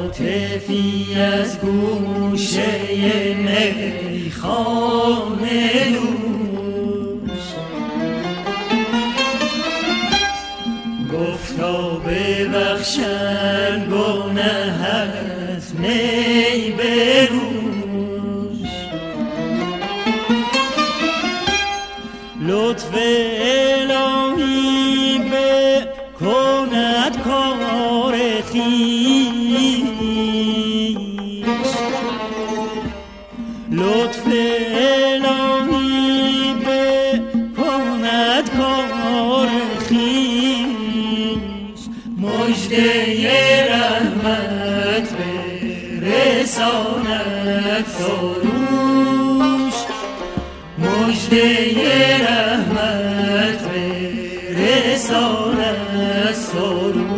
هاتفی از گوشه میخانه دوش گفتا ببخشن گناهت می بروش لطف الهی بکند کار خویش لطف الهی بکند کار خویش مژده رحمت برساند سروش مژده رحمت برساند سروش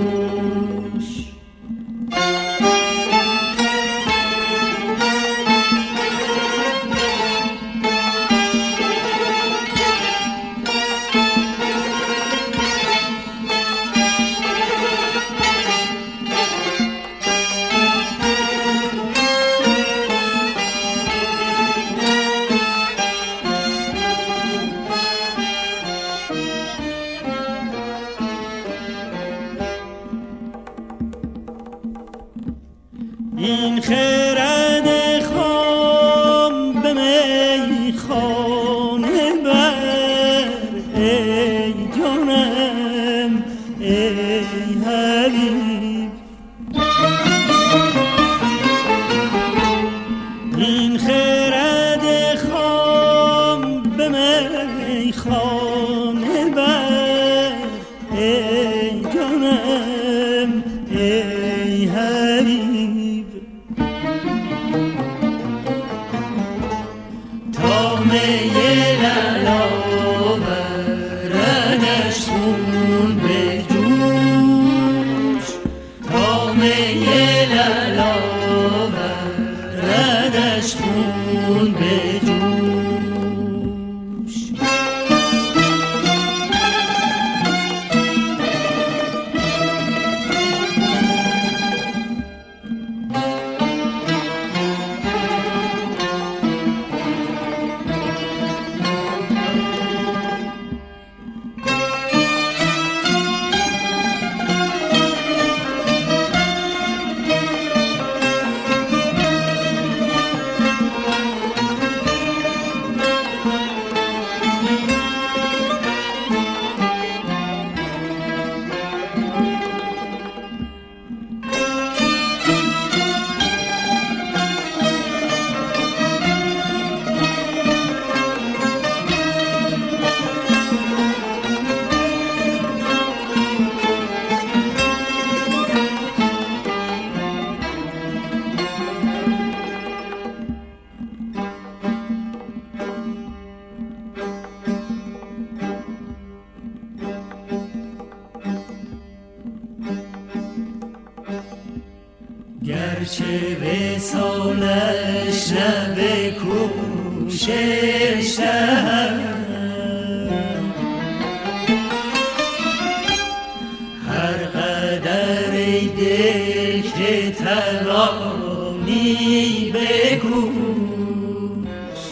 این خرد خام به میخانه بر ای جانم ای حبیب این خرد خام به میخانه بر ای جانم ای حبیب خون به جوش گرچه وصالش نه به کوشش هر قدر ای دل که توانی بگوش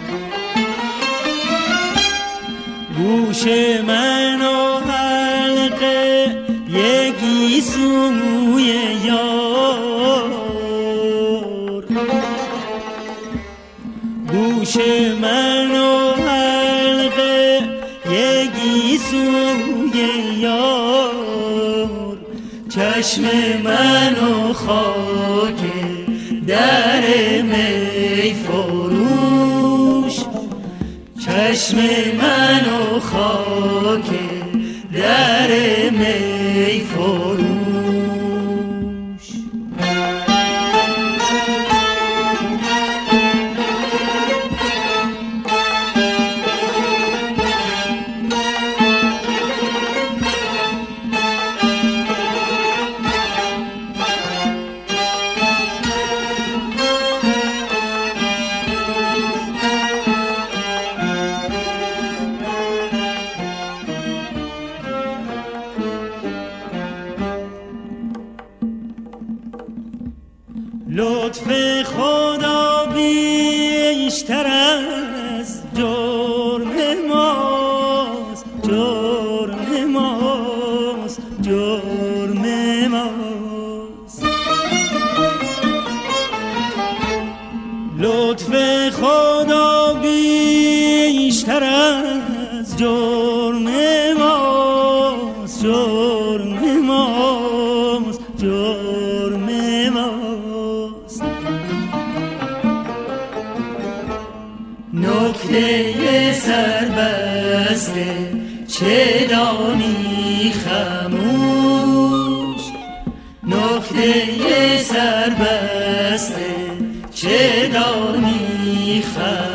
گوش من و حلقه یکی سوی یار گوش من و حلقه یکی سوی یار چشم من و خاک در می فروش چشم من و خاک در می فروش لطف خدا بیشتر از جرم ماست، جرم ماست، جرم ماست. لطف خدا بیشتر از جرم ماست، جرم ماست، جرم ماست. نکته سربسته چه دانی خموش، نکته سربسته چه دانی خموش.